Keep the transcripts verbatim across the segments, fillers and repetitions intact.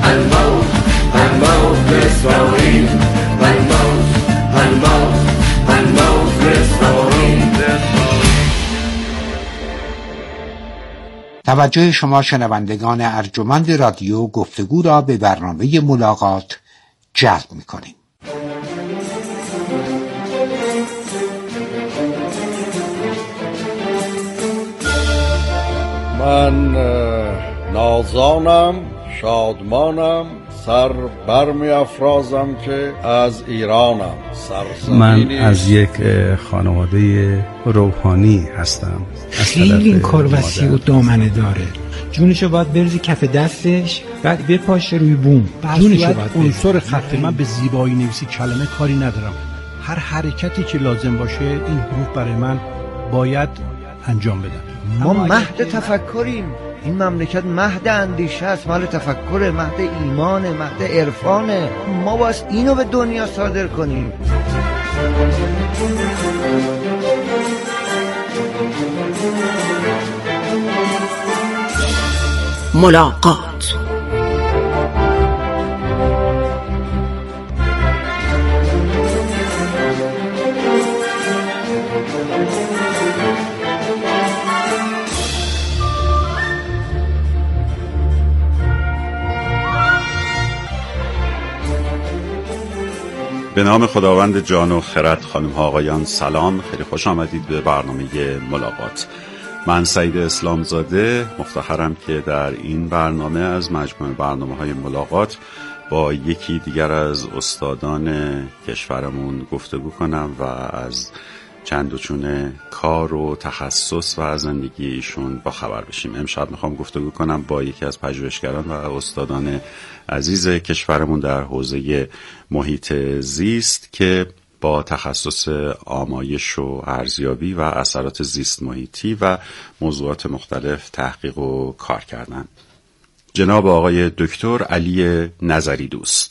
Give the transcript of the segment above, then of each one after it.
الموت الموت لإسرائيل الموت الموت الموت لإسرائیل. توجه شما شنوندگان ارجمند رادیو گفتگو را به برنامه ملاقات جلب می‌کنیم. من نازانم، شادمانم، سر برمی افرازم که از ایرانم. من از یک خانواده روحانی هستم. خیلی این کار وسیع و دامنه داره. جونشو باید بریزی کف دستش، بعد بپاشه روی بوم. جونشو باید عنصر خط من به زیبایی نویسی کلمه کاری ندارم. هر حرکتی که لازم باشه این حروف برای من باید انجام بدن. ما مهد تفکریم. این مملکت مهد اندیشه است، مال تفکر، مهد ایمان، مهد عرفانه. ما باید اینو به دنیا صادر کنیم. ملاقات. به نام خداوند جان و خرد. خانم ها آقایان سلام، خیلی خوش آمدید به برنامه ملاقات. من سعید اسلامزاده مفتخرم که در این برنامه از مجموعه برنامه های ملاقات با یکی دیگر از استادان کشورمون گفتگو کنم و از چند و چون کار و تخصص و زندگی ایشون با خبر بشیم. امشب میخوام گفتگو کنم با یکی از پژوهشگران و استادان عزیز کشورمون در حوزه محیط زیست که با تخصص آمایش و ارزیابی و اثرات زیست محیطی و موضوعات مختلف تحقیق و کار کردن. جناب آقای دکتر علی نظری دوست.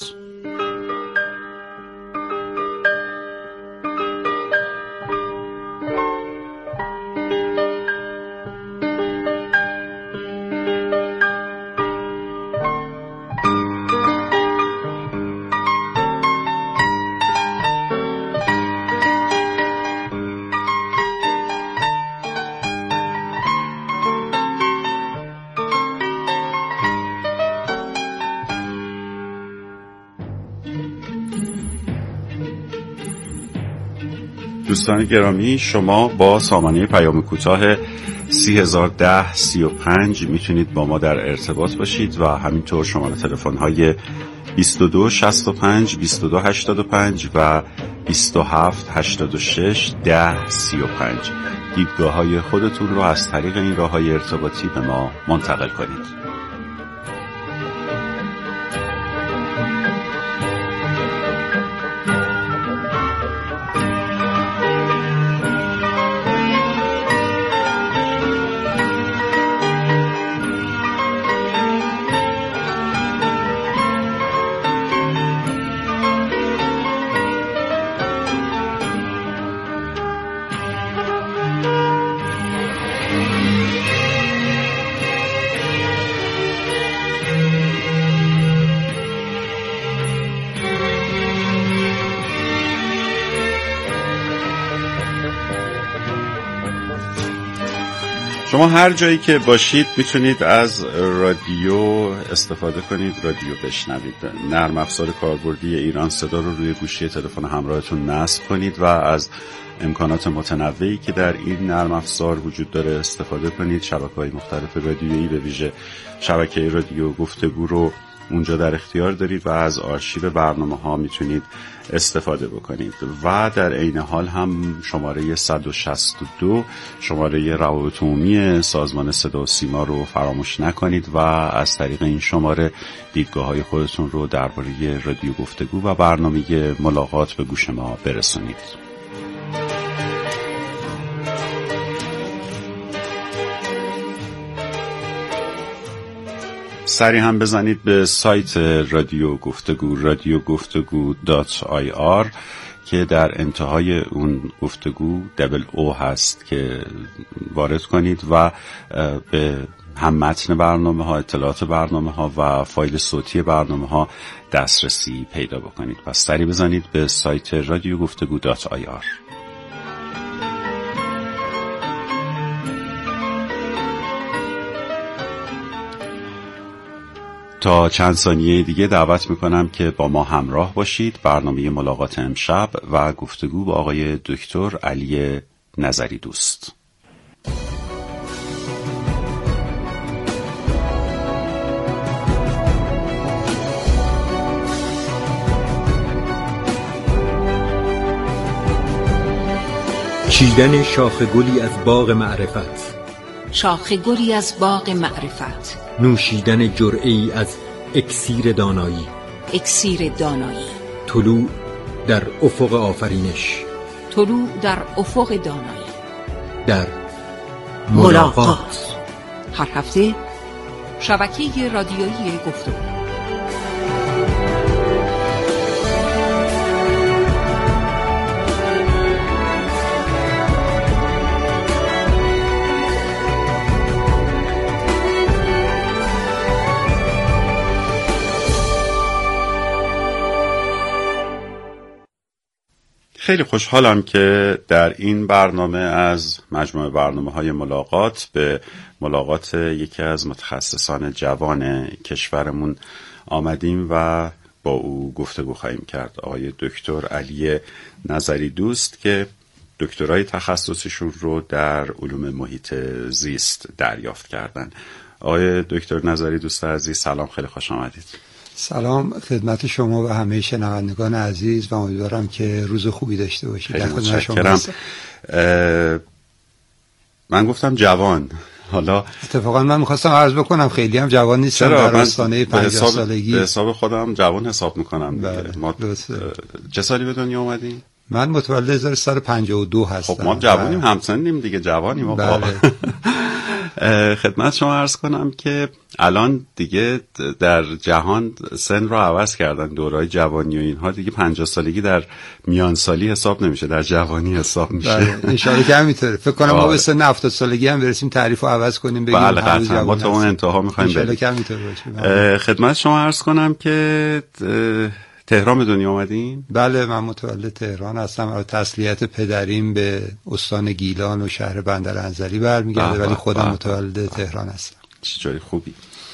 دوستان گرامی، شما با سامانه پیام کوتاه سی هزار و ده سی و پنج میتونید با ما در ارتباط باشید و همینطور شماره تلفن های بیست و دو شصت و پنج بیست و دو هشتاد و پنج و بیست و هفت هشتاد و شش ده سی و پنج دیدگاه های خودتون رو از طریق این راه های ارتباطی به ما منتقل کنید. شما هر جایی که باشید میتونید از رادیو استفاده کنید، رادیو بشنوید. نرم افزار کاربردی ایران صدا رو روی گوشی تلفن همراهتون نصب کنید و از امکانات متنوعی که در این نرم افزار وجود داره استفاده کنید. شبکه‌های مختلف رادیویی به ویژه شبکه رادیو گفتگو رو اونجا در اختیار دارید و از آرشیو برنامه ها میتونید استفاده بکنید و در عین حال هم شماره صد و شصت و دو شماره روابط عمومی سازمان صدا و سیما رو فراموش نکنید و از طریق این شماره دیدگاه های خودتون رو درباره رادیو گفتگو و برنامه ملاقات به گوش ما برسونید. سری هم بزنید به سایت رادیو گفتگو رادیو گفتگو دات آی آر که در انتهای اون گفتگو دبل او هست که وارد کنید و به هم متن برنامه ها، اطلاعات برنامه ها و فایل صوتی برنامه ها دسترسی پیدا بکنید. پس سری بزنید به سایت رادیو گفتگو دات آی آر. تا چند ثانیه دیگه دعوت میکنم که با ما همراه باشید. برنامه ملاقات امشب و گفتگو با آقای دکتر علی نظری دوست. چیدن شاخ گلی از باغ معرفت، شاخ گلی از باغ معرفت، نوشیدن جرعه‌ای از اکسیر دانایی، اکسیر دانایی، طلوع در افق آفرینش، طلوع در افق دانایی، در ملاقات, ملاقات. هر هفته شبکه رادیویی گفتگو. خیلی خوشحالم که در این برنامه از مجموعه برنامه‌های ملاقات به ملاقات یکی از متخصصان جوان کشورمون آمدیم و با او گفتگو خواهیم کرد. آقای دکتر علی نظری دوست که دکترای تخصصشون رو در علوم محیط زیست دریافت کردن. آقای دکتر نظری دوست عزیز، سلام، خیلی خوش آمدید. سلام خدمت شما و همه شنوندگان عزیز و امیدوارم که روز خوبی داشته باشید. خیلی متشکرم. من گفتم جوان، حالا اتفاقا من میخواستم عرض بکنم خیلی هم جوان نیستم، در آستانه پنجاه سالگی به حساب خودم جوان حساب میکنم. بله. ما چه سالی به دنیا اومدیم؟ من متولد هزار و سیصد و پنجاه و دو هستم. خب ما جوانیم، همسنیم دیگه، جوانیم ما. بله. خدمت شما عرض کنم که الان دیگه در جهان سن رو عوض کردن، دورای جوانی و اینها دیگه پنجاه سالگی در میان سالی حساب نمیشه، در جوانی حساب میشه. بله ان شاء الله که همینطوره. فکر کنم ما به سن هفتاد سالگی هم برسیم تعریف رو عوض کنیم بگیم بله قطعا ما تا اون انتها میخوایم بریم. ان شاء الله که همینطور باشه. خدمت شما عرض کنم که تهران به دنیا آمدین؟ بله من متولد تهران هستم. از تسلیت پدریم به استان گیلان و شهر بندرانزلی برمیگرده، ولی خودم متولد تهران هستم. چطوری، خوبی؟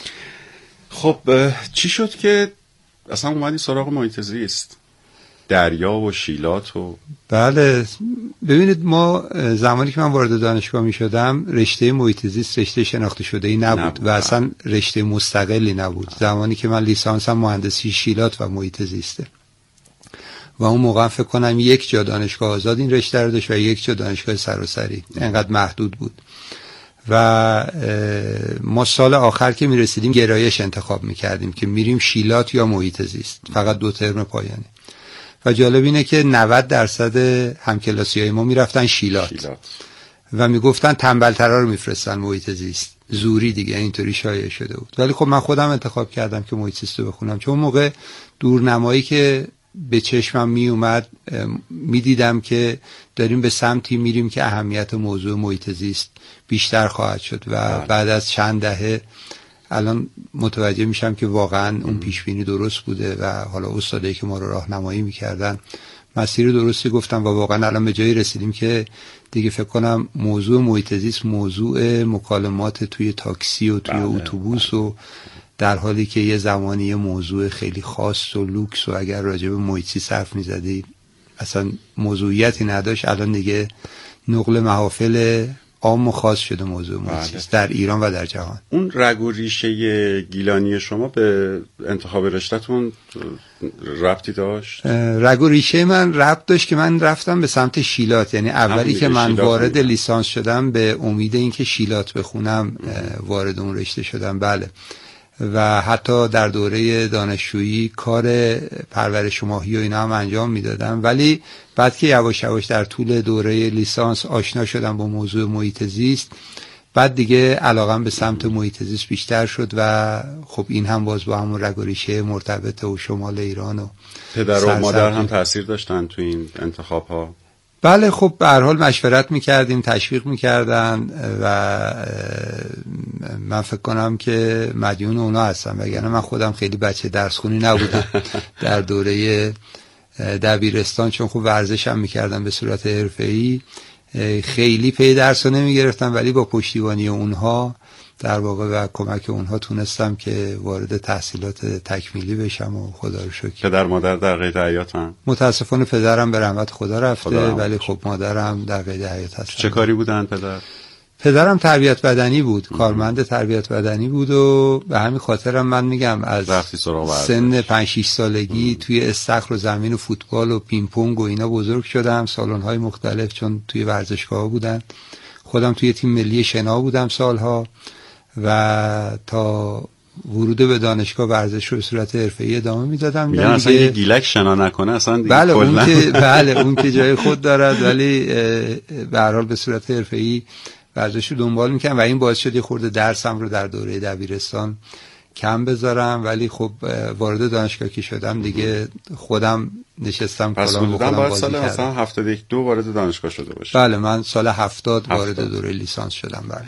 خب چی شد که اصلا اومدی سراغ محیط زیست، دریا و شیلات و بله ببینید ما زمانی که من وارد دانشگاه می شدم رشته محیط زیست رشته شناخته شده ای نبود, نبود و اصلا رشته مستقلی نبود. زمانی که من لیسانسم مهندسی شیلات و محیط زیسته و اون موقع فکر کنم یک جا دانشگاه آزاد این رشته رو داشت و یک جا دانشگاه سراسری، انقدر محدود بود و ما سال آخر که می رسیدیم گرایش انتخاب می کردیم که میریم شیلات یا محیط زیست، فقط دو ترم پایانی. و جالب اینه که نود درصد همکلاسی‌های ما میرفتن شیلات, شیلات و میگفتن تنبل‌ترا رو میفرستن محیط زیست، زوری دیگه اینطوری شایع شده بود. ولی خب من خودم انتخاب کردم که محیط زیست رو بخونم، چون موقع دورنمایی که به چشمم می اومد میدیدم که داریم به سمتی میریم که اهمیت موضوع محیط زیست بیشتر خواهد شد و بعد از چند دهه الان متوجه میشم که واقعا اون پیش بینی درست بوده و حالا استادایی که ما رو راهنمایی میکردن مسیر درستی گفتن و واقعا الان به جایی رسیدیم که دیگه فکر کنم موضوع محیط زیست موضوع مکالمات توی تاکسی و توی اتوبوس و در حالی که یه زمانی یه موضوع خیلی خاص و لوکس و اگر راجع به محیط زیست حرف میزدی اصلا موضوعیتی نداشت، الان دیگه نقل محافل عام و خاص شده موضوع محیط در ایران و در جهان. اون رگ و ریشه گیلانی شما به انتخاب رشته‌تون ربطی داشت؟ رگ و ریشه من ربط داشت که من رفتم به سمت شیلات، یعنی اولی که من وارد لیسانس شدم به امید اینکه شیلات بخونم وارد اون رشته شدم. بله و حتی در دوره دانشجویی کار پرورش ماهی و اینا هم انجام میدادم، ولی بعد که یواش یواش در طول دوره لیسانس آشنا شدم با موضوع محیط زیست، بعد دیگه علاقم به سمت محیط زیست بیشتر شد و خب این هم باز با همون رگ و ریشه مرتبط و شمال ایران و پدر و مادر هم تاثیر داشتن تو این انتخاب ها؟ بله خب به هر حال مشورت میکردیم، تشویق میکردن و من فکر کنم که مدیون اونا هستم، وگرنه من خودم خیلی بچه درس خونی نبودم در دوره دبیرستان، چون خوب ورزشم میکردم به صورت حرفه‌ای، خیلی پی درس رو نمیگرفتم، ولی با پشتیبانی اونها در واقع و کمک اونها تونستم که وارد تحصیلات تکمیلی بشم و خدا رو شکر. پدر مادر در قید حیاتن؟ متاسفانه پدرم به رحمت خدا رفته، خدا ولی خب مادرم در قید حیات هست. چه کاری بودن پدر؟ پدرم تربیت بدنی بود، کارمند تربیت بدنی بود و به همین خاطرم من میگم از سن پنج شش سالگی ام. توی استخر و زمین و فوتبال و پینگ پونگ و اینا بزرگ شدم، سالن‌های مختلف چون توی ورزشگاه بودن. خودم توی تیم ملی شنا بودم سالها و تا ورود به دانشگاه ورزش رو به صورت حرفه‌ای ادامه میدادم. میگن اصلا یه گیلک شنا نکنه اصلا دیگه بله اون که بله اون که جای خود دارد، ولی به هر حال به صورت حرفه‌ای ورزش رو دنبال میکنم و این باعث شد یه خورده درسم رو در دوره دبیرستان کم بذارم، ولی خب وارد دانشگاه که شدم دیگه خودم نشستم کلام بخونم بازی سال کردم. مثلا هفتاد و یک دو وارد دانشگاه شده باشه؟ بله من سال هفتاد وارد دوره لیسانس شدم. بله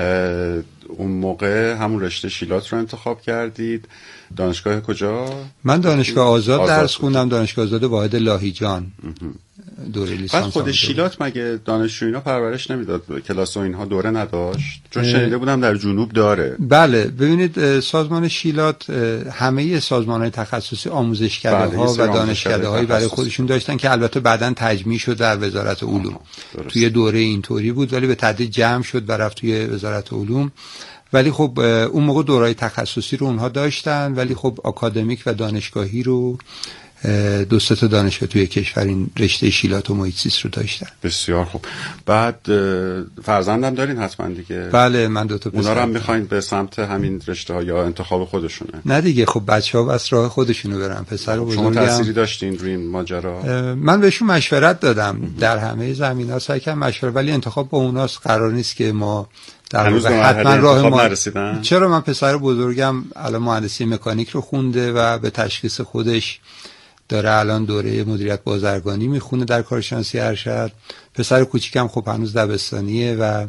اون موقع همون رشته شیلات رو انتخاب کردید. دانشگاه کجا؟ من دانشگاه آزاد, آزاد درس خوندم، دانشگاه آزاد واحد لاهیجان دوره لیسانس. بعد خود شیلات مگه دانشجو اینا پرورش نمیداد؟ کلاس و اینها دوره نداشت؟ چون شنیده بودم در جنوب داره. بله ببینید سازمان شیلات همه سازمان‌های تخصصی آموزشکده‌ها بله، و دانشکده‌هایی برای خودشون داشتن که البته بعداً تجمیع شد در وزارت علوم. توی دوره اینطوری بود ولی به تدریج جمع شد و رفت توی وزارت علوم. ولی خب اون موقع دوره‌های تخصصی رو اونها داشتن، ولی خب آکادمیک و دانشگاهی رو دو سه تا دانشگاه توی کشور این رشته شیلات و محیط زیست رو داشتن. بسیار خوب. بعد فرزندم دارین حتما دیگه؟ بله من دو تا پسر. اونا رو هم می‌خواید به سمت همین رشته ها یا انتخاب خودشونه؟ نه دیگه خب بچه‌ها بس راه خودشونو برن. پسر و بزرگم. شما تأثیری داشتین روی این ماجرا؟ من بهشون مشورت دادم در همه زمینه‌ها، سعی کردم مشورت، ولی انتخاب با اوناست، قرار نیست که ما در واقع حتما راه ما نرسیدن. چرا من پسر بزرگم الان مهندسی مکانیک رو خونده و به تشخیص خودش داره الان دوره مدیریت بازرگانی میخونه در کارشناسی ارشد. پسر کوچیکم خب هنوز دبستانیه و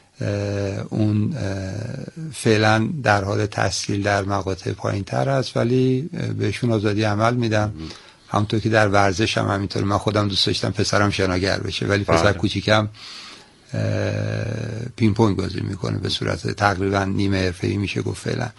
اون فعلا در حال تحصیل در مقاطع پایین‌تر است، ولی بهشون آزادی عمل میدم. همونطور که در ورزش هم همینطور، من خودم دوست داشتم پسرم شناگر بشه، ولی پسر کوچیکم پینگ پونگ بازی میکنه به صورت تقریبا نیمه حرفه‌ای میشه گفت فعلا.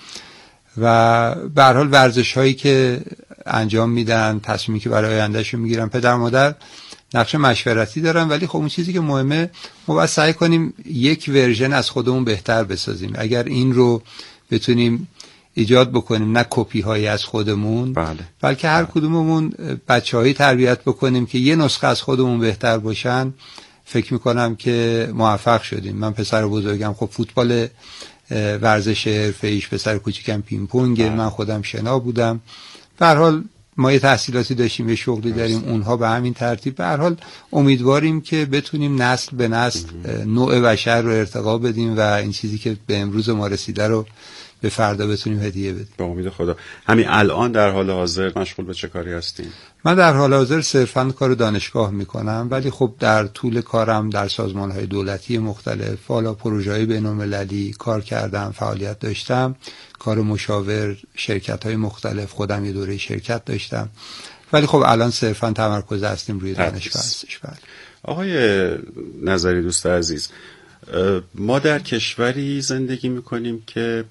و به هر حال ورزش هایی که انجام میدن، تصمیمی که برای آیندهشون میگیرن، پدر مادر نقش مشورتی دارن، ولی خب اون چیزی که مهمه ما باید سعی کنیم یک ورژن از خودمون بهتر بسازیم. اگر این رو بتونیم ایجاد بکنیم، نه کپی هایی از خودمون، بله. بلکه هر کدوممون بچه‌هایی تربیت بکنیم که یه نسخه از خودمون بهتر باشن، فکر میکنم که موفق شدیم. من پسر بزرگم خب فوتبال ورزش حرفه‌ایش، پسر کوچیکم پینگ پونگ، من خودم شنا بودم. به هر حال ما یه تحصیلاتی داشتیم، یه شغلی داریم، اونها به همین ترتیب. به هر حال امیدواریم که بتونیم نسل به نسل نوع بشر رو ارتقا بدیم و این چیزی که به امروز ما رسیده رو به فردا بتونیم هدیه بدیم. به امید خدا. همین الان در حال حاضر مشغول به چه کاری هستین؟ من در حال حاضر صرفاً کار دانشگاه میکنم، ولی خب در طول کارم در سازمان‌های دولتی مختلف، حالا پروژه‌های بین‌المللی کار کردم، فعالیت داشتم، کار مشاور، شرکت‌های مختلف، خودم یه دوره شرکت داشتم، ولی خب الان صرفاً تمرکز هستیم روی دانشگاه هستش. بله. آقای نظری دوست عزیز، ما در کشوری زندگی میکنیم که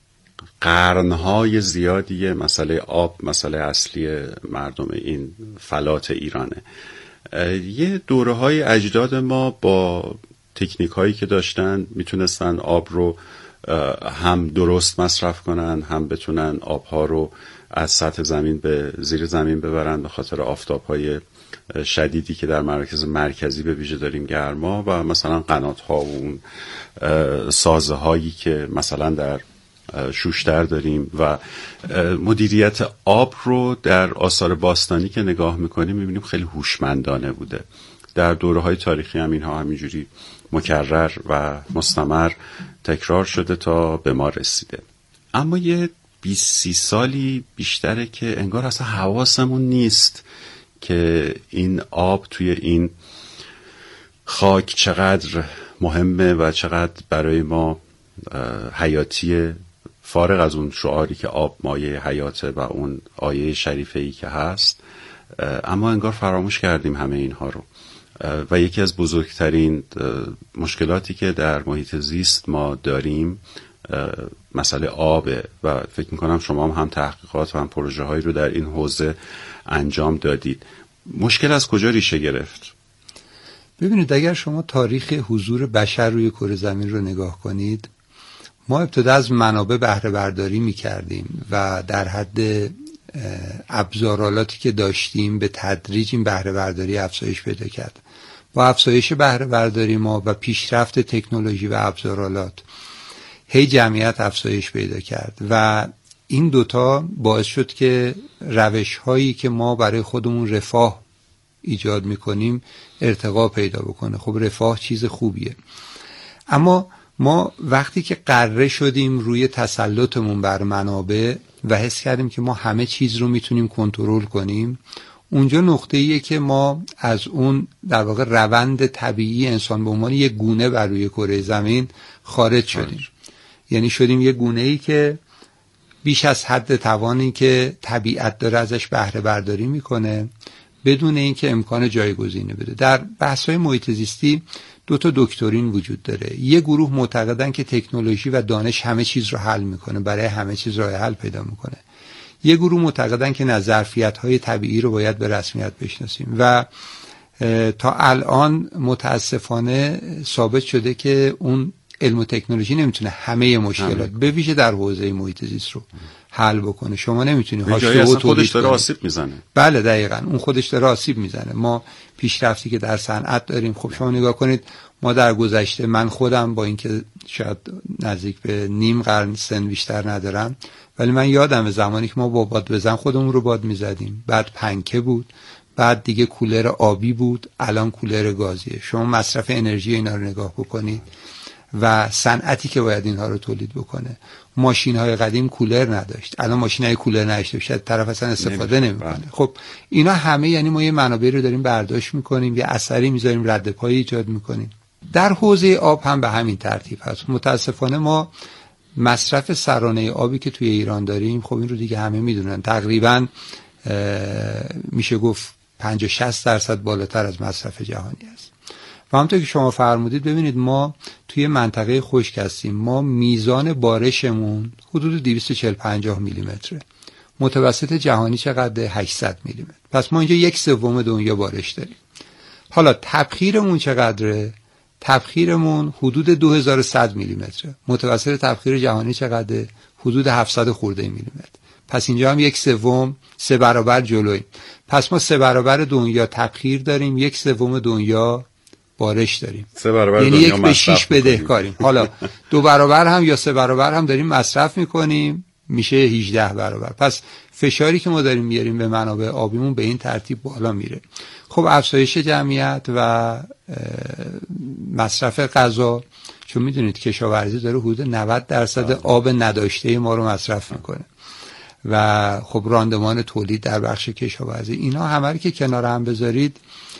قرنهای زیادی مسئله آب مسئله اصلی مردم این فلات ایرانه. یه دوره های اجداد ما با تکنیک هایی که داشتن میتونستن آب رو هم درست مصرف کنن، هم بتونن آبها رو از سطح زمین به زیر زمین ببرن، به خاطر آفتاب های شدیدی که در مراکز مرکزی به ویژه داریم گرما، و مثلا قنات ها و اون سازه هایی که مثلا در شوشتر داریم، و مدیریت آب رو در آثار باستانی که نگاه میکنیم میبینیم خیلی هوشمندانه بوده. در دوره‌های تاریخی هم اینها همینجوری مکرر و مستمر تکرار شده تا به ما رسیده. اما یه بیست سی سالی بیشتره که انگار اصلا حواسمون نیست که این آب توی این خاک چقدر مهمه و چقدر برای ما حیاتیه، فارغ از اون شعاری که آب مایه حیاته و اون آیه شریفه‌ای که هست، اما انگار فراموش کردیم همه اینها رو. و یکی از بزرگترین مشکلاتی که در محیط زیست ما داریم مسئله آبه و فکر میکنم شما هم, هم تحقیقات و هم پروژه هایی رو در این حوزه انجام دادید. مشکل از کجا ریشه گرفت؟ ببینید، اگر شما تاریخ حضور بشر روی کره زمین رو نگاه کنید، ما ابتدا از منابع بهره برداری میکردیم و در حد ابزارالاتی که داشتیم به تدریج این بهره برداری افزایش پیدا کرد. با افزایش بهره برداری ما و پیشرفت تکنولوژی و ابزارالات هی جمعیت افزایش پیدا کرد و این دوتا باعث شد که روش هایی که ما برای خودمون رفاه ایجاد میکنیم ارتقا پیدا بکنه. خب رفاه چیز خوبیه، اما ما وقتی که غره شدیم روی تسلطمون بر منابع و حس کردیم که ما همه چیز رو میتونیم کنترل کنیم، اونجا نقطه‌ایه که ما از اون در واقع روند طبیعی انسان به عنوان یک گونه بر روی کره زمین خارج شدیم. یعنی شدیم یک گونه‌ای که بیش از حد توانی که طبیعت داره ازش بهره برداری میکنه بدون اینکه امکان جایگزینی بده. در بحث‌های محیط زیستی دو تا دکترین وجود داره. یه گروه معتقدن که تکنولوژی و دانش همه چیز رو حل میکنه، برای همه چیز راه حل پیدا میکنه. یه گروه معتقدن که نه، ظرفیت‌های طبیعی رو باید به رسمیت بشناسیم و تا الان متاسفانه ثابت شده که اون علم و تکنولوژی نمیتونه همه مشکلات به ویژه در حوزه محیط زیست رو حل بکنه. شما نمیتونی هاشو خودش داره آسیب میزنه. بله دقیقاً، اون خودش داره آسیب میزنه. ما پیشرفتی که در صنعت داریم، خب شما نگاه کنید، ما در گذشته، من خودم با اینکه شاید نزدیک به نیم قرن سن بیشتر ندارم، ولی من یادم زمانی که ما با باد بزن خودمون رو باد میزدیم، بعد پنکه بود، بعد دیگه کولر آبی بود، الان کولر گازیه. شما مصرف انرژی اینا رو نگاه بکنید و صنعتی که باید اینها رو تولید بکنه. ماشین‌های قدیم کولر نداشت، الان ماشین‌های کولر نداشته باشه طرف اصلا استفاده نمی‌کنه. خب اینا همه، یعنی ما یه منابع رو داریم برداشت می‌کنیم، یه اثری می‌ذاریم، رد پایی ایجاد می‌کنیم. در حوزه آب هم به همین ترتیب هست. متاسفانه ما مصرف سرانه آبی که توی ایران داریم، خب این رو دیگه همه میدونن، تقریبا میشه گفت پنجاه شصت درصد بالاتر از مصرف جهانی است. و همونطور که شما فرمودید، ببینید ما توی منطقه خشک هستیم، ما میزان بارشمون حدود دویست و چهل پنجاه میلی متره، متوسط جهانی چقدر؟ هشتصد میلی متر. پس ما اینجا یک سوم دنیا بارش داریم. حالا تبخیرمون چقدره؟ تبخیرمون حدود دو هزار و صد میلی متره، متوسط تبخیر جهانی چقدره؟ حدود هفتصد خورده میلی متر. پس اینجا هم یک سوم، سه برابر جلویم. پس ما سه برابر دنیا تبخیر داریم، یک سوم دنیا بارش داریم، یعنی یک به شیش بدهکاریم. حالا دو برابر هم یا سه برابر هم داریم مصرف میکنیم، میشه هجده برابر. پس فشاری که ما داریم میاریم به منابع آبیمون به این ترتیب بالا میره. خب افزایش جمعیت و مصرف غذا، چون میدونید کشاورزی داره حدود نود درصد آب نداشته ما رو مصرف میکنه و خب راندمان تولید در بخش کشاورزی، اینا همه رو که کنار هم بذارید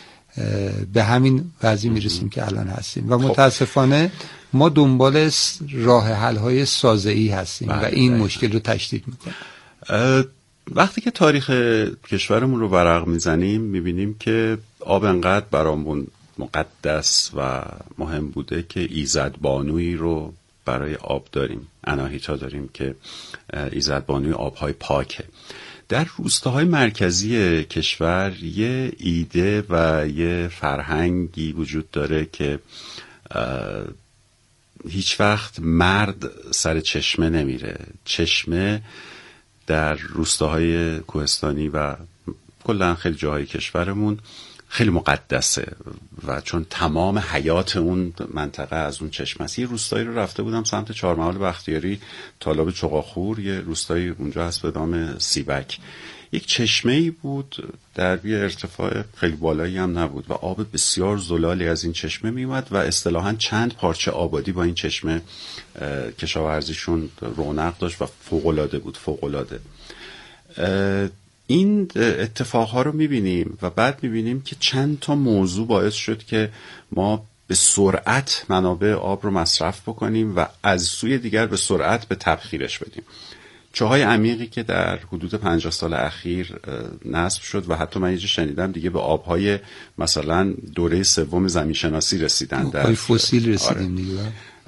به همین وضعی میرسیم که الان هستیم و متاسفانه ما دنبال راه حل های سازه‌ای هستیم و این مشکل رو تشدید میکنه. وقتی که تاریخ کشورمون رو ورق میزنیم میبینیم که آب انقدر برامون مقدس و مهم بوده که ایزدبانویی رو برای آب داریم، اناهیتا داریم که ایزدبانوی آبهای پاکه. در روستاهای مرکزی کشور یه ایده و یه فرهنگی وجود داره که هیچ وقت مرد سر چشمه نمیره. چشمه در روستاهای کوهستانی و کلا خیلی جاهای کشورمون خیلی مقدسه و چون تمام حیات اون منطقه از اون چشمه است. یه روستایی رو رفته بودم سمت چهارمحال بختیاری، تالاب چقاخور، یه روستایی اونجا هست به نام سیبک. یک چشمه‌ای بود در یه ارتفاع خیلی بالایی هم نبود و آب بسیار زلالی از این چشمه میومد و اصطلاحاً چند پارچه آبادی با این چشمه کشاورزیشون رونق داشت و فوق‌العاده بود، فوق‌العاده. این اتفاقها رو میبینیم و بعد میبینیم که چند تا موضوع باعث شد که ما به سرعت منابع آب رو مصرف بکنیم و از سوی دیگر به سرعت به تبخیرش بدیم. چاهای عمیقی که در حدود پنجاه سال اخیر نصب شد و حتی من یه جا شنیدم دیگه به آبهای مثلا دوره سوم زمین شناسی رسیدن، در فسیل رسیدیم دیگه.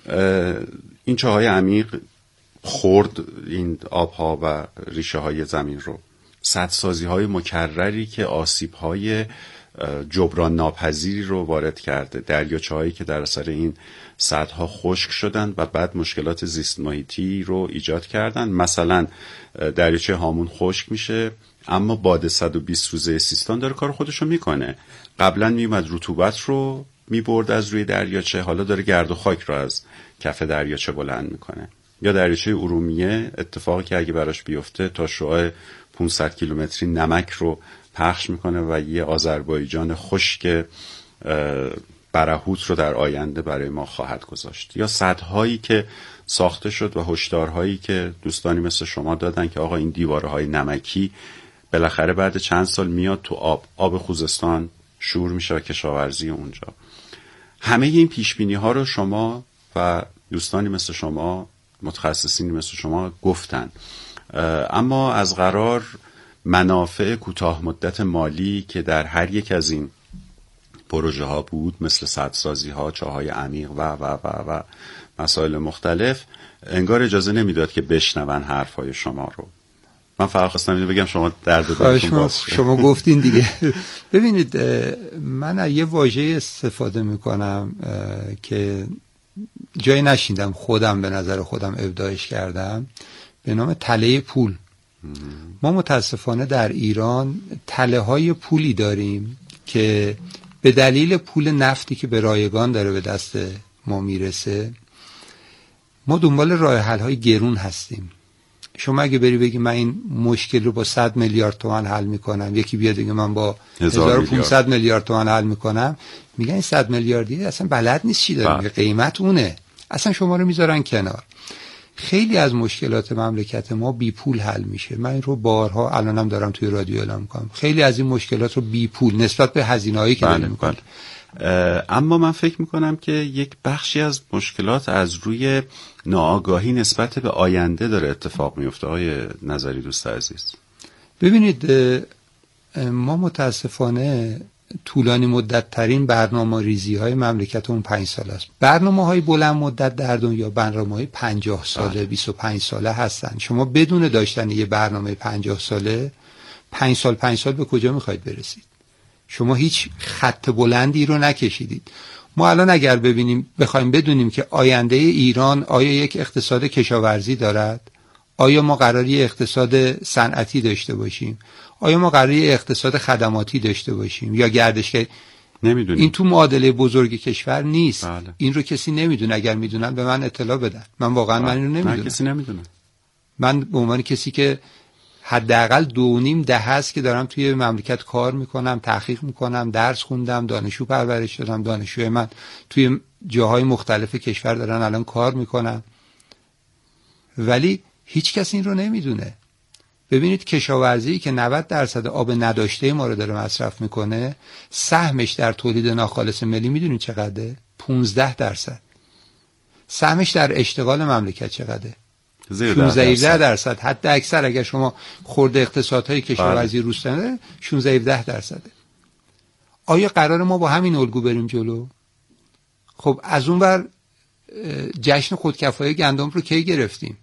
این چاهای عمیق خورد این آبها و ریشه های زمین رو. سدسازی های مکرری که آسیب های جبران ناپذیری رو وارد کرده، دریاچه‌هایی که در اثر این سدها خشک شدن و بعد مشکلات زیست محیطی رو ایجاد کردن. مثلا دریاچه هامون خشک میشه اما باد صد و بیست روزه سیستان داره کار خودش رو میکنه. قبلا میومد رطوبت رو میبرد از روی دریاچه، حالا داره گرد و خاک رو از کف دریاچه بلند میکنه. یا دریاچه ارومیه، اتفاقی که اگه براش بیفته تا شعاع پانصد کیلومتری نمک رو پخش میکنه و یه آذربایجان خشک برهوت رو در آینده برای ما خواهد گذاشت. یا سدهایی که ساخته شد و هشدارهایی که دوستانی مثل شما دادن که آقا این دیوارهای نمکی بالاخره بعد چند سال میاد تو آب آب خوزستان شور میشه و کشاورزی اونجا. همه این پیشبینی ها رو شما و دوستانی مثل شما، متخصصینی مثل شما گفتن، اما از قرار منافع کوتاه مدت مالی که در هر یک از این پروژه ها بود، مثل سدسازی ها، چاهای عمیق و و و و مسائل مختلف، انگار اجازه نمیداد که بشنون حرف های شما رو. من فقط خواستم اینو بگم شما درد دلتون باز. شما گفتین دیگه. ببینید من یه واژه استفاده میکنم که جایی نشیندم، خودم به نظر خودم ابداعش کردم، به نام تله پول. ما متاسفانه در ایران تله های پولی داریم که به دلیل پول نفتی که به رایگان داره به دست ما میرسه، ما دنبال راه حل های گرون هستیم. شما اگه بری بگی من این مشکل رو با صد میلیارد تومان حل میکنم، یکی بیاد بگه من با هزار و پانصد میلیارد تومان حل میکنم، میگن این صد میلیاردی اصلا بلد نیست چی داره، قیمت اونه، اصلا شما رو میذارن کنار. خیلی از مشکلات مملکت ما بی پول حل میشه. من این رو بارها الانم دارم توی رادیو اعلام میکنم، خیلی از این مشکلات رو بی پول نسبت به هزینه‌هایی که داریم میکنیم. اما من فکر میکنم که یک بخشی از مشکلات از روی ناآگاهی نسبت به آینده داره اتفاق میفته. آقای نظری دوست عزیز، ببینید ما متاسفانه طولانی مدت ترین برنامه ریزی های مملکت اون پنج سال است. برنامه های بلند مدت در دنیا برنامه های پنجاه ساله، بیست و پنج ساله هستن. شما بدون داشتن یه برنامه پنجاه ساله، پنج سال پنج سال به کجا میخواید برسید؟ شما هیچ خط بلندی رو نکشیدید. ما الان اگر ببینیم بخوایم بدونیم که آینده ایران آیا یک اقتصاد کشاورزی دارد، آیا ما قراری اقتصاد صنعتی داشته باشیم، آیا ما قراری اقتصاد خدماتی داشته باشیم یا گردشگری، نمیدونیم. این تو معادله بزرگ کشور نیست. بله. این رو کسی نمیدونه. اگر میدونن به من اطلاع بدن. من واقعا بله. من اینو نمیدونم. من کسی نمیدونه. من به عنوان کسی که حداقل دو نیم دهه است که دارم توی مملکت کار میکنم، تحقیق میکنم، درس خوندم، دانشجو پرورش دادم، دانشجوی من توی جاهای مختلف کشور دارن الان کار میکنن، ولی هیچ کس این رو نمیدونه. ببینید کشاورزی که نود درصد آب نداشته ما رو داره مصرف میکنه، سهمش در تولید ناخالص ملی میدونید چقدره؟ پانزده درصد. سهمش در اشتغال مملکت چقدره؟ شانزده درصد. حتی اکثر اگر شما خورده اقتصادهای کشاورزی روستانه شانزده هفده درصده. آیا قرار ما با همین الگو بریم جلو؟ خب از اون ور جشن خودکفایی گندم رو کی گرفتیم؟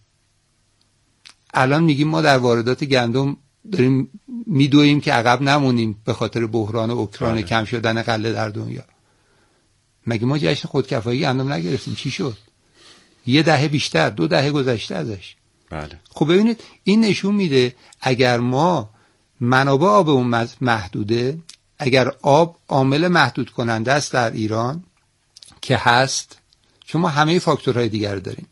الان میگیم ما در واردات گندم داریم میدویم که عقب نمونیم به خاطر بحران اوکراین، بله. کم شدن غله در دنیا. مگه ما جشن خودکفایی گندم نگرفتیم؟ چی شد؟ یه دهه بیشتر، دو دهه گذشته ازش. بله. خب ببینید این نشون میده اگر ما منابع آب اون محدوده، اگر آب عامل محدود کننده است در ایران که هست، چون ما همه فاکتورهای دیگر داریم،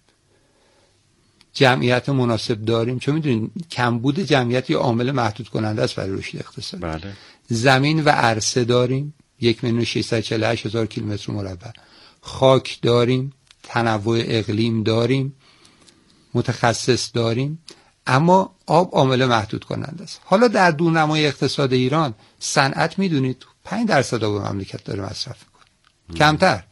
جمعیت مناسب داریم، چون میدونید کمبود جمعیت یه عامل محدود کننده است برای رشد اقتصاد. بله. زمین و عرصه داریم، یک میلیون و ششصد و چهل و هشت هزار کیلومتر مربع. خاک داریم، تنوع اقلیم داریم، متخصص داریم. اما آب عامل محدود کننده است. حالا در دورنمای اقتصاد ایران صنعت میدونید پنج درصد آب مملکت داره مصرف میکنه، کمتر.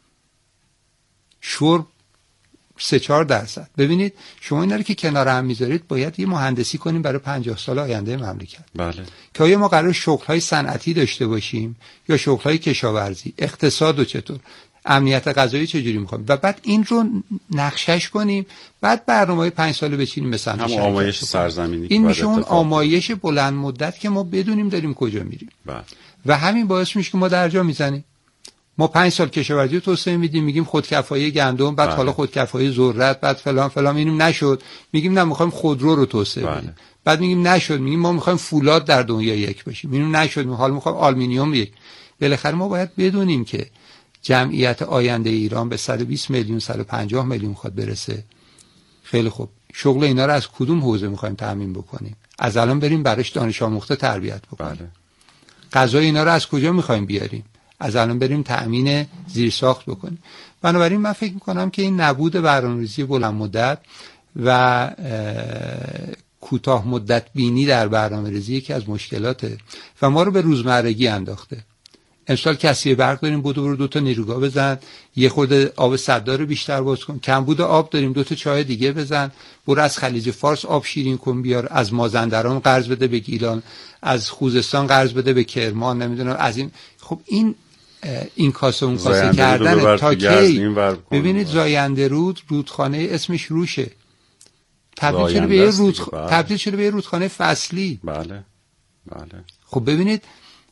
شرب سه چهار درصد. ببینید شما اینا رو که کنار هم میذارید باید یه مهندسی کنیم برای پنجاه سال آینده مملکت. بله. که آیا ما قرار شغل‌های صنعتی داشته باشیم یا شغل‌های کشاورزی، اقتصاد و چطور، امنیت غذایی چجوری می‌خوایم و بعد این رو نقشش کنیم، بعد برنامه‌های پنج ساله بچینیم مثلا هم آمایش سرزمینی. این میشه اون آمایش بلند مدت که ما بدونیم داریم کجا میریم. بله. و همین باعث میشه که ما درجا میزنیم. ما پنج سال کشاورزی رو توسعه میدیم، میگیم خودکفایی گندم، بعد بله. حالا خودکفایی ذرت، بعد فلان فلان، اینم نشد، میگیم نه میخوایم خودرو رو توسعه بله. بدیم. بعد میگیم نشد، میگیم ما میخوایم فولاد در دنیا یک باشیم، اینم نشد، حالا میخوایم آلومینیوم یک. بالاخره ما باید بدونیم که جمعیت آینده ایران به صد و بیست میلیون صد و پنجاه میلیون میخواد برسه. خیلی خوب، شغل اینا رو از کدوم حوزه میخوایم تامین بکنیم؟ از الان بریم براش دانش آموخته تربیت بکنیم. بله. غذای اینا رو از کجا میخوایم بیاریم؟ از الان بریم تأمین زیرساخت بکنیم. بنابراین من فکر میکنم که این نبود برنامه‌ریزی بلند مدت و کوتاه مدت بینی در برنامه‌ریزی یکی از مشکلاته و ما رو به روزمرگی انداخته. امسال کسری برق داریم، بودو برو دو تا نیروگاه بزن، یه خورده آب سدار رو بیشتر باز کن. کمبود آب داریم، دو تا چای دیگه بزن، برو از خلیج فارس آب شیرین کن بیار، از مازندران قرض بده به گیلان، از خوزستان قرض بده به کرمان، نمیدونم از این. خب این این کاسه اون کاسه کردن تا کی؟ ببینید زاینده رود رودخانه اسمش روشه، تبدیل شده به یه رود تبدیل شده به یه رودخانه فصلی. بله بله. خب ببینید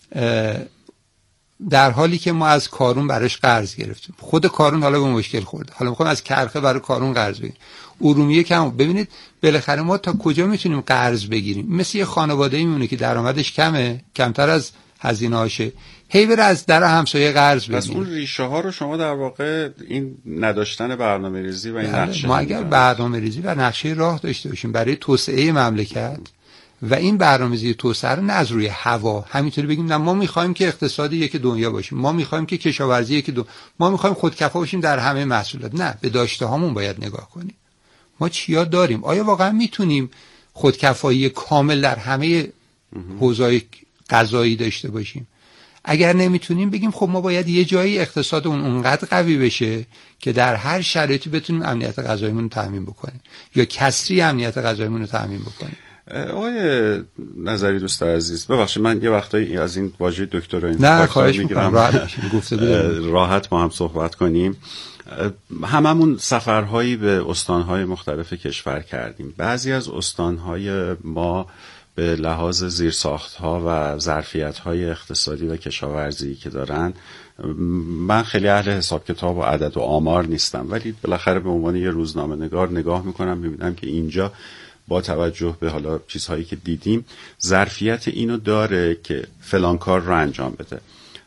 در حالی که ما از کارون براش قرض گرفتیم، خود کارون حالا به مشکل خورده، حالا میخوام از کرخه برای کارون قرض بگیریم، ارومیه کم. ببینید بالاخره ما تا کجا میتونیم قرض بگیریم؟ مثل یه خانواده‌ای میمونه که درآمدش کمه، کمتر از هزینه‌هاشه، هی بره از در همسایه قرض بگیره. پس اون ریشه ها رو شما در واقع این نداشتن برنامه‌ریزی و این نقشه، ما اگر برنامه‌ریزی و نقشه راه داشته باشیم برای توسعه مملکت و این برنامه‌ریزی توسعه رو نه از روی هوا همینطوری بگیم نه ما می‌خوایم که اقتصادی یک دنیا باشیم، ما می‌خوایم که کشاورزی یک دو، ما می‌خوایم خودکفا باشیم در همه محصولات، نه، به داشته هامون باید نگاه کنیم. ما چیا داریم؟ آیا واقعا میتونیم خودکفایی کامل در همه حوزه‌های غذایی داشته باشیم؟ اگر نمیتونیم بگیم خب ما باید یه جایی اقتصادمون اونقدر قوی بشه که در هر شرایطی بتونیم امنیت غذاییمون رو تامین بکنیم یا کسری امنیت غذاییمون رو تامین بکنیم. آقای نظری دوست عزیز، ببخشید من یه وقتایی از این واژه دکتر این نه خواهش می‌کنم راحت گفته بودم راحت ما هم صحبت کنیم. هممون سفرهایی به استانهای مختلف کشور کردیم. بعضی از استانهای ما به لحاظ زیرساخت‌ها و ظرفیت‌های اقتصادی و کشاورزی که دارن، من خیلی اهل حساب کتاب و عدد و آمار نیستم، ولی بالاخره به عنوان یه روزنامه‌نگار نگاه می‌کنم می‌بینم که اینجا با توجه به حالا چیزهایی که دیدیم ظرفیت اینو داره که فلان کار رو انجام بده.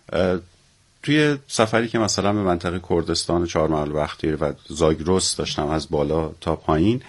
توی سفری که مثلا به منطقه کردستان چهارمحال بختیاری و زاگرس داشتم از بالا تا پایین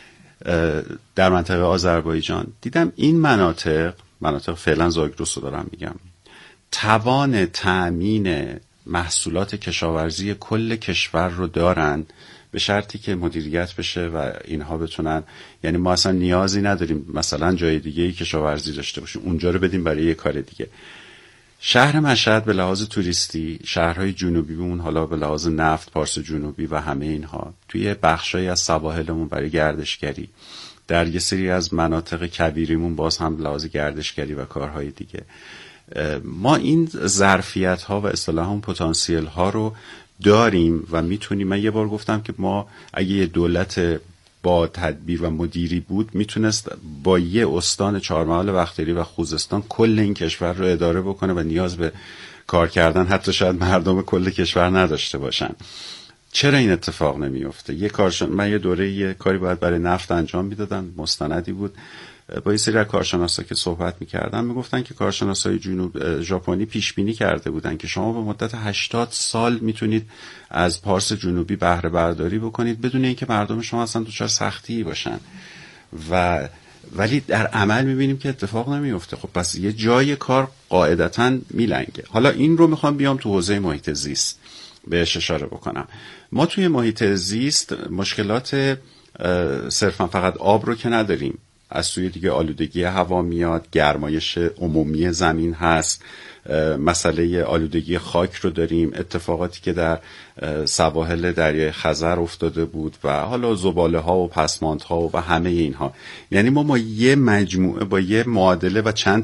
در منطقه آذربایجان، دیدم این مناطق مناطق فعلا زاگرس رو دارم میگم، توان تأمین محصولات کشاورزی کل کشور رو دارن به شرطی که مدیریت بشه و اینها بتونن، یعنی ما اصلا نیازی نداریم مثلا جای دیگه کشاورزی داشته باشیم، اونجا رو بدیم برای یه کار دیگه. شهر مشهد به لحاظ توریستی، شهرهای جنوبی اون حالا به لحاظ نفت، پارس جنوبی و همه اینها، توی بخشای از سواحلمون برای گردشگری، در یه سری از مناطق کبیریمون باز هم لحاظ گردشگری و کارهای دیگه، ما این ظرفیت ها و اصطلاحاً پتانسیل ها رو داریم و میتونیم. من یه بار گفتم که ما اگه یه دولت با تدبیر و مدیری بود میتونست با یه استان چهارمحال بختیاری و خوزستان کل این کشور رو اداره بکنه و نیاز به کار کردن حتی شاید مردم کل کشور نداشته باشن. چرا این اتفاق نمیفته؟ یه کارشن... من یه دوره یه کاری باید برای نفت انجام میدادم، مستندی بود، با یه سری از کارشناسا که صحبت میکردم میگفتن که کارشناسای جنوب ژاپنی پیش بینی کرده بودن که شما به مدت هشتاد سال میتونید از پارس جنوبی بهره برداری بکنید بدون اینکه مردم شما اصلا دچار سختی باشن، و ولی در عمل میبینیم که اتفاق نمیفته. خب پس یه جای کار قاعدتاً میلنگه. حالا این رو میخوام بیام تو حوزه محیط زیست بهش اشاره بکنم. ما توی محیط زیست مشکلات صرفا فقط آب رو که نداریم، از سوی دیگه آلودگی هوا میاد، گرمایش عمومی زمین هست، مسئله آلودگی خاک رو داریم، اتفاقاتی که در سواحل دریای خزر افتاده بود و حالا زباله ها و پسماند ها و همه اینها. یعنی ما ما یه مجموعه با یه معادله و چند